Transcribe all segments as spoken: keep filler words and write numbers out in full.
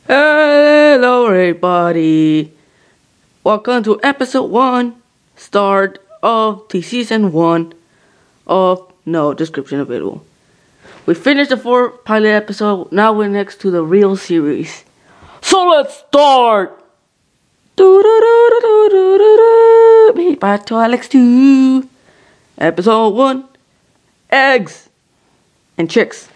Hello, everybody. Welcome to episode one, start of the season one of no description available. We finished the fourth pilot episode. Now we're next to the real series. So let's start. Me back to Alex two. Episode one, eggs and chicks.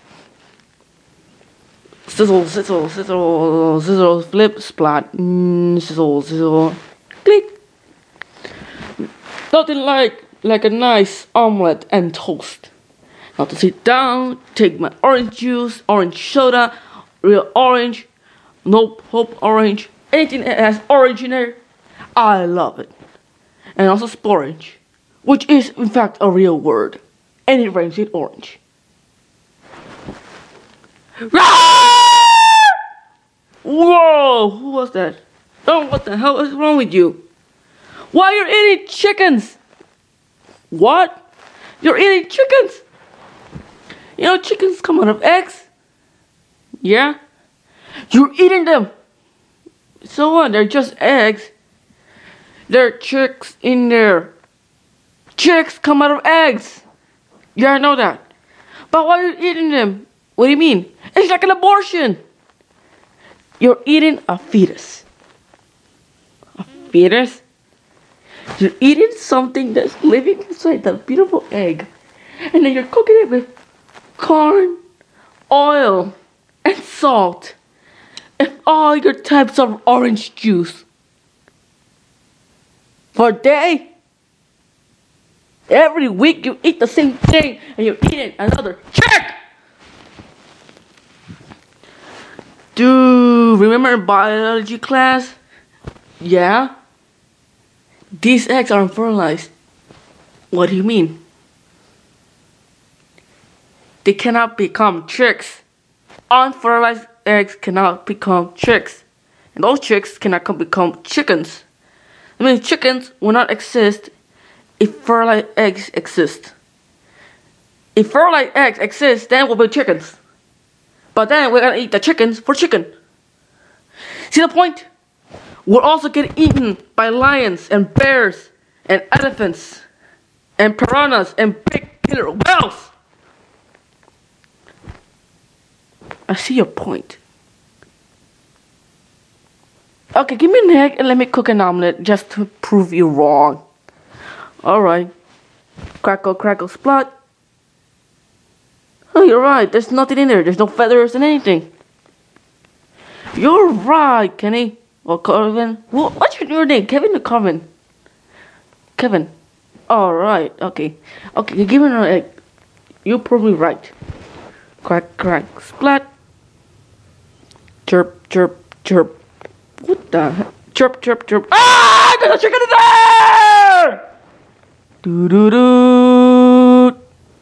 Sizzle, sizzle, sizzle, sizzle, flip, splat, mm, sizzle, sizzle, click. Nothing like like a nice omelette and toast. Now to sit down, take my orange juice, orange soda, real orange, no hope orange, anything that has orange in there, I love it. And also sporange, which is in fact a real word, and it rhymes with orange. Whoa, who was that? Oh, what the hell is wrong with you? Why you're eating chickens? What? You're eating chickens? You know chickens come out of eggs? Yeah? You're eating them. So what? They're just eggs. There are chicks in there. Chicks come out of eggs. Yeah, I know that. But why are you eating them? What do you mean? It's like an abortion. You're eating a fetus. A fetus? You're eating something that's living inside that beautiful egg. And then you're cooking it with corn, oil, and salt. And all your types of orange juice. For a day. Every week you eat the same thing. And you're eating another chick. Do remember biology class? Yeah? These eggs are unfertilized. What do you mean? They cannot become chicks. Unfertilized eggs cannot become chicks. And those chicks cannot become chickens. I mean, chickens will not exist if fertilized eggs exist. If fertilized eggs exist, then we'll be chickens. But then we're gonna eat the chickens for chicken. See the point? We'll also get eaten by lions and bears and elephants and piranhas and big killer whales. I see your point. Okay, give me an egg and let me cook an omelet just to prove you wrong. Alright. Crackle, crackle, splat. Oh, you're right. There's nothing in there. There's no feathers and anything. You're right, Kenny. Or Kevin. What's your name? Kevin or Kevin? Kevin. Alright, okay. Okay, give me an egg. You proved me right. Crack, crack, splat. Chirp, chirp, chirp. What the heck? Chirp, chirp, chirp. Ah! There's a chicken in there! Doo doo doo.